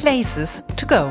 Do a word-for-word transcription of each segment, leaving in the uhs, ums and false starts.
Places to go.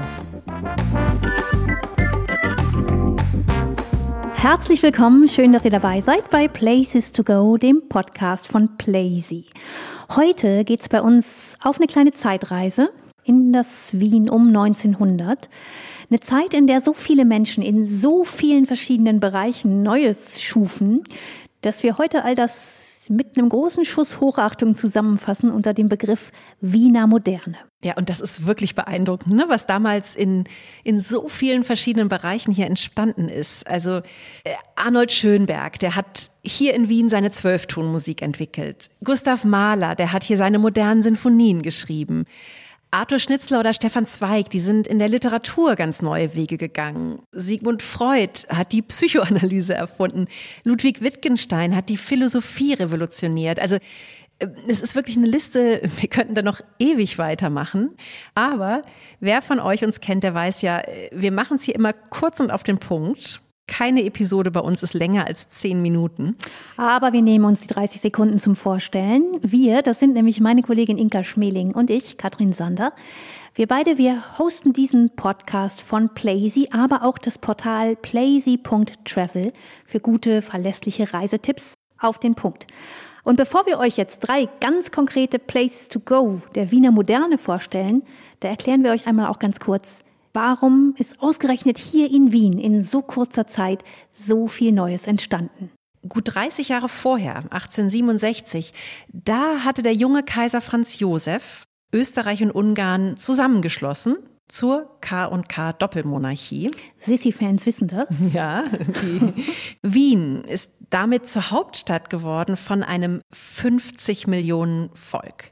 Herzlich willkommen, schön, dass ihr dabei seid bei Places to go, dem Podcast von Plazy. Heute geht's bei uns auf eine kleine Zeitreise in das Wien um neunzehnhundert. Eine Zeit, in der so viele Menschen in so vielen verschiedenen Bereichen Neues schufen, dass wir heute all das mit einem großen Schuss Hochachtung zusammenfassen unter dem Begriff Wiener Moderne. Ja, und das ist wirklich beeindruckend, ne? Was damals in, in so vielen verschiedenen Bereichen hier entstanden ist. Also äh, Arnold Schönberg, der hat hier in Wien seine Zwölftonmusik entwickelt. Gustav Mahler, der hat hier seine modernen Sinfonien geschrieben. Arthur Schnitzler oder Stefan Zweig, die sind in der Literatur ganz neue Wege gegangen. Sigmund Freud hat die Psychoanalyse erfunden. Ludwig Wittgenstein hat die Philosophie revolutioniert. Also es ist wirklich eine Liste, wir könnten da noch ewig weitermachen. Aber wer von euch uns kennt, der weiß ja, wir machen es hier immer kurz und auf den Punkt. Keine Episode bei uns ist länger als zehn Minuten. Aber wir nehmen uns die dreißig Sekunden zum Vorstellen. Wir, das sind nämlich meine Kollegin Inka Schmeling und ich, Katrin Sander. Wir beide, wir hosten diesen Podcast von Plazy, aber auch das Portal plazy punkt travel für gute, verlässliche Reisetipps auf den Punkt. Und bevor wir euch jetzt drei ganz konkrete Places to go der Wiener Moderne vorstellen, da erklären wir euch einmal auch ganz kurz, warum ist ausgerechnet hier in Wien in so kurzer Zeit so viel Neues entstanden? Gut dreißig Jahre vorher, achtzehnhundertsiebenundsechzig, da hatte der junge Kaiser Franz Josef Österreich und Ungarn zusammengeschlossen zur K und K Doppelmonarchie. Sissi-Fans wissen das. Ja, die Wien ist damit zur Hauptstadt geworden von einem fünfzig Millionen Volk.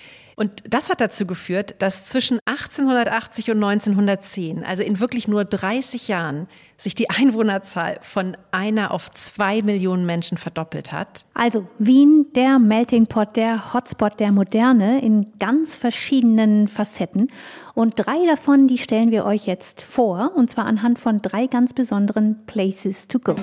Und das hat dazu geführt, dass zwischen achtzehnhundertachtzig und neunzehnhundertzehn, also in wirklich nur dreißig Jahren, sich die Einwohnerzahl von einer auf zwei Millionen Menschen verdoppelt hat. Also Wien, der Melting Pot, der Hotspot der Moderne in ganz verschiedenen Facetten. Und drei davon, die stellen wir euch jetzt vor, und zwar anhand von drei ganz besonderen Places to go.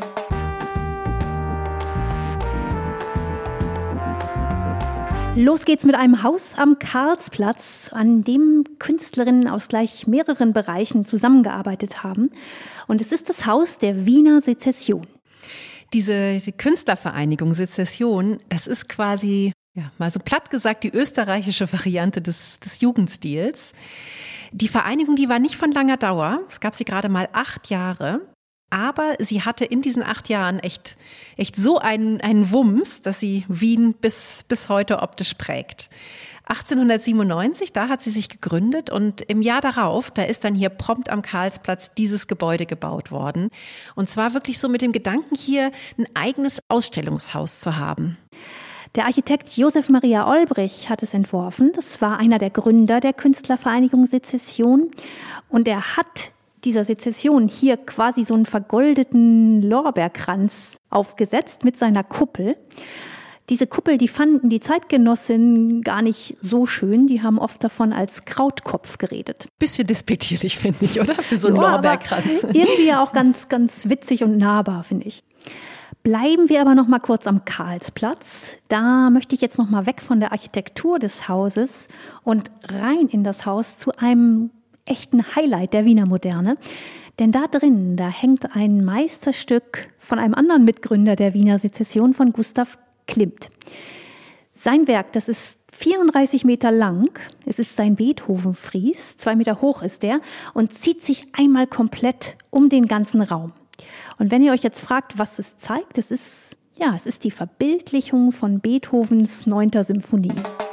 Los geht's mit einem Haus am Karlsplatz, an dem Künstlerinnen aus gleich mehreren Bereichen zusammengearbeitet haben. Und es ist das Haus der Wiener Sezession. Diese, die Künstlervereinigung Sezession, das ist quasi, ja, mal so platt gesagt, die österreichische Variante des, des Jugendstils. Die Vereinigung, die war nicht von langer Dauer. Es gab sie gerade mal acht Jahre. Aber sie hatte in diesen acht Jahren echt, echt so einen, einen Wumms, dass sie Wien bis, bis heute optisch prägt. achtzehnhundertsiebenundneunzig, da hat sie sich gegründet und im Jahr darauf, da ist dann hier prompt am Karlsplatz dieses Gebäude gebaut worden. Und zwar wirklich so mit dem Gedanken, hier ein eigenes Ausstellungshaus zu haben. Der Architekt Josef Maria Olbrich hat es entworfen. Das war einer der Gründer der Künstlervereinigung Sezession. Und er hat dieser Sezession hier quasi so einen vergoldeten Lorbeerkranz aufgesetzt mit seiner Kuppel. Diese Kuppel, die fanden die Zeitgenossinnen gar nicht so schön. Die haben oft davon als Krautkopf geredet. Bisschen despektierlich, finde ich, oder? Für so einen ja, Lorbeerkranz. Irgendwie auch ganz, ganz witzig und nahbar, finde ich. Bleiben wir aber noch mal kurz am Karlsplatz. Da möchte ich jetzt noch mal weg von der Architektur des Hauses und rein in das Haus zu einem echten Highlight der Wiener Moderne. Denn da drin, da hängt ein Meisterstück von einem anderen Mitgründer der Wiener Sezession, von Gustav Klimt. Sein Werk, das ist vierunddreißig Meter lang. Es ist sein Beethoven-Fries. Zwei Meter hoch ist der und zieht sich einmal komplett um den ganzen Raum. Und wenn ihr euch jetzt fragt, was es zeigt, es ist, ja, es ist die Verbildlichung von Beethovens neunter Symphonie.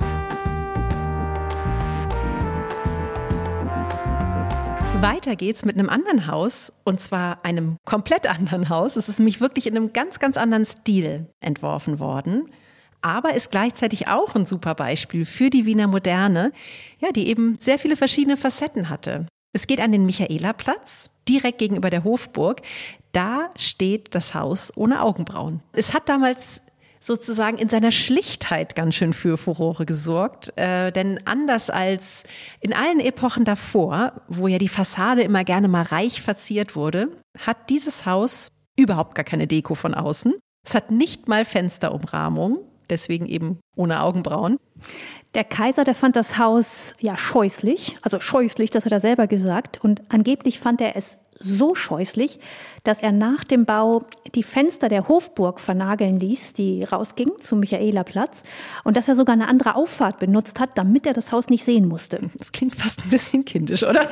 Weiter geht's mit einem anderen Haus, und zwar einem komplett anderen Haus. Es ist nämlich wirklich in einem ganz, ganz anderen Stil entworfen worden, aber ist gleichzeitig auch ein super Beispiel für die Wiener Moderne, ja, die eben sehr viele verschiedene Facetten hatte. Es geht an den Michaelerplatz, direkt gegenüber der Hofburg. Da steht das Haus ohne Augenbrauen. Es hat damals sozusagen in seiner Schlichtheit ganz schön für Furore gesorgt. Äh, denn anders als in allen Epochen davor, wo ja die Fassade immer gerne mal reich verziert wurde, hat dieses Haus überhaupt gar keine Deko von außen. Es hat nicht mal Fensterumrahmung, deswegen eben ohne Augenbrauen. Der Kaiser, der fand das Haus ja scheußlich, also scheußlich, das hat er selber gesagt. Und angeblich fand er es so scheußlich, dass er nach dem Bau die Fenster der Hofburg vernageln ließ, die rausgingen zum Michaelerplatz, und dass er sogar eine andere Auffahrt benutzt hat, damit er das Haus nicht sehen musste. Das klingt fast ein bisschen kindisch, oder?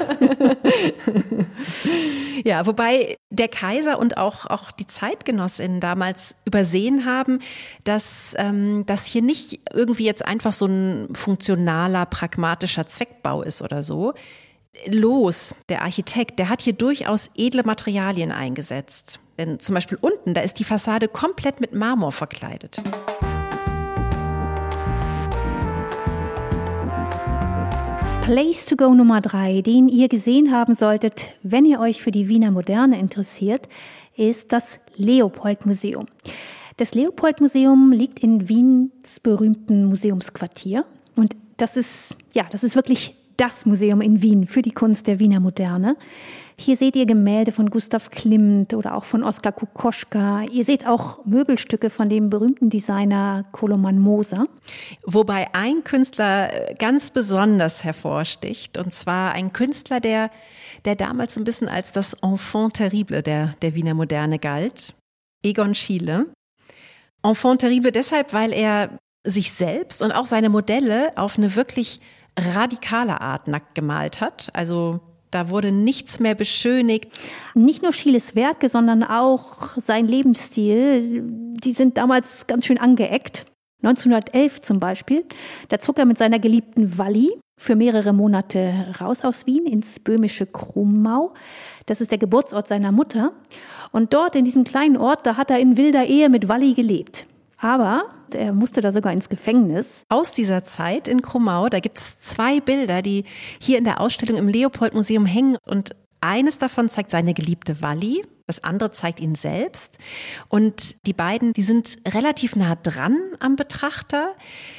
Ja, wobei der Kaiser und auch, auch die Zeitgenossinnen damals übersehen haben, dass ähm, das hier nicht irgendwie jetzt einfach so ein funktionaler, pragmatischer Zweckbau ist oder so. Loos, der Architekt, der hat hier durchaus edle Materialien eingesetzt. Denn zum Beispiel unten, da ist die Fassade komplett mit Marmor verkleidet. Place to go Nummer drei, den ihr gesehen haben solltet, wenn ihr euch für die Wiener Moderne interessiert, ist das Leopold-Museum. Das Leopold-Museum liegt in Wiens berühmten Museumsquartier. Und das ist, ja, das ist wirklich das Museum in Wien für die Kunst der Wiener Moderne. Hier seht ihr Gemälde von Gustav Klimt oder auch von Oskar Kokoschka. Ihr seht auch Möbelstücke von dem berühmten Designer Koloman Moser. Wobei ein Künstler ganz besonders hervorsticht, und zwar ein Künstler, der, der damals ein bisschen als das Enfant terrible der, der Wiener Moderne galt. Egon Schiele. Enfant terrible deshalb, weil er sich selbst und auch seine Modelle auf eine wirklich radikale Art nackt gemalt hat. Also da wurde nichts mehr beschönigt. Nicht nur Schieles Werke, sondern auch sein Lebensstil, die sind damals ganz schön angeeckt. neunzehnhundertelf zum Beispiel, da zog er mit seiner geliebten Walli für mehrere Monate raus aus Wien ins böhmische Krummau. Das ist der Geburtsort seiner Mutter. Und dort in diesem kleinen Ort, da hat er in wilder Ehe mit Walli gelebt. Aber er musste da sogar ins Gefängnis. Aus dieser Zeit in Krummau, da gibt es zwei Bilder, die hier in der Ausstellung im Leopold-Museum hängen. Und eines davon zeigt seine geliebte Walli, das andere zeigt ihn selbst. Und die beiden, die sind relativ nah dran am Betrachter.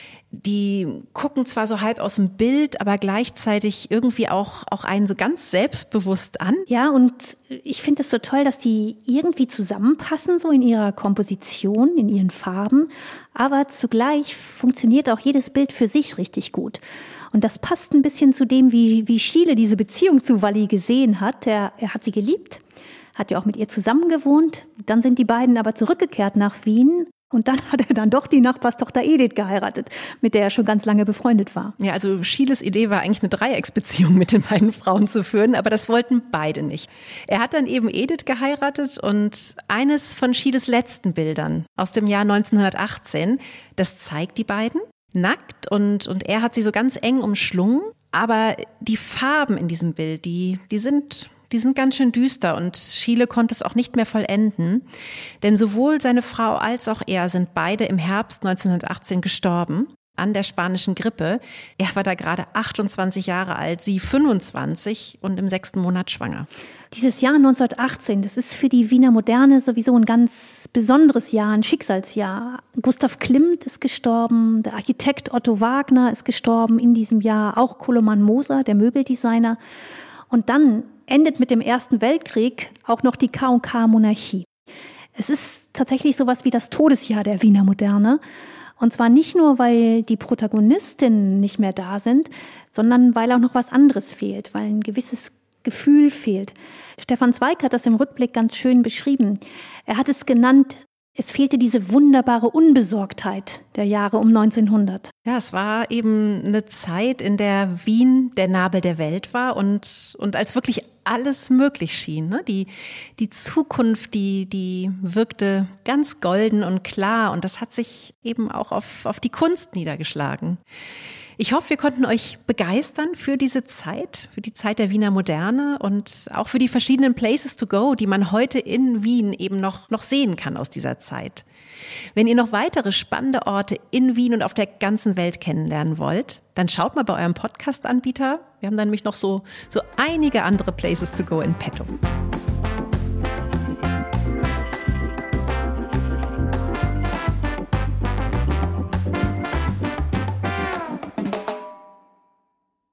Die gucken zwar so halb aus dem Bild, aber gleichzeitig irgendwie auch, auch einen so ganz selbstbewusst an. Ja, und ich finde es so toll, dass die irgendwie zusammenpassen, so in ihrer Komposition, in ihren Farben. Aber zugleich funktioniert auch jedes Bild für sich richtig gut. Und das passt ein bisschen zu dem, wie, wie Schiele diese Beziehung zu Walli gesehen hat. Er, er hat sie geliebt, hat ja auch mit ihr zusammen gewohnt. Dann sind die beiden aber zurückgekehrt nach Wien. Und dann hat er dann doch die Nachbarstochter Edith geheiratet, mit der er schon ganz lange befreundet war. Ja, also Schieles Idee war eigentlich eine Dreiecksbeziehung mit den beiden Frauen zu führen, aber das wollten beide nicht. Er hat dann eben Edith geheiratet und eines von Schieles letzten Bildern aus dem Jahr neunzehnhundertachtzehn, das zeigt die beiden nackt und, und er hat sie so ganz eng umschlungen. Aber die Farben in diesem Bild, die, die sind... Die sind ganz schön düster und Schiele konnte es auch nicht mehr vollenden, denn sowohl seine Frau als auch er sind beide im Herbst neunzehnhundertachtzehn gestorben an der spanischen Grippe. Er war da gerade achtundzwanzig Jahre alt, sie fünfundzwanzig und im sechsten Monat schwanger. Dieses Jahr neunzehnhundertachtzehn, das ist für die Wiener Moderne sowieso ein ganz besonderes Jahr, ein Schicksalsjahr. Gustav Klimt ist gestorben, der Architekt Otto Wagner ist gestorben in diesem Jahr, auch Koloman Moser, der Möbeldesigner. Und dann endet mit dem Ersten Weltkrieg auch noch die K und K-Monarchie. Es ist tatsächlich sowas wie das Todesjahr der Wiener Moderne. Und zwar nicht nur, weil die Protagonistinnen nicht mehr da sind, sondern weil auch noch was anderes fehlt, weil ein gewisses Gefühl fehlt. Stefan Zweig hat das im Rückblick ganz schön beschrieben. Er hat es genannt, es fehlte diese wunderbare Unbesorgtheit der Jahre um neunzehnhundert. Ja, es war eben eine Zeit, in der Wien der Nabel der Welt war und, und als wirklich alles möglich schien. Ne? Die, die Zukunft, die, die wirkte ganz golden und klar und das hat sich eben auch auf, auf die Kunst niedergeschlagen. Ich hoffe, wir konnten euch begeistern für diese Zeit, für die Zeit der Wiener Moderne und auch für die verschiedenen Places to go, die man heute in Wien eben noch, noch sehen kann aus dieser Zeit. Wenn ihr noch weitere spannende Orte in Wien und auf der ganzen Welt kennenlernen wollt, dann schaut mal bei eurem Podcast-Anbieter. Wir haben dann nämlich noch so, so einige andere Places to go in petto.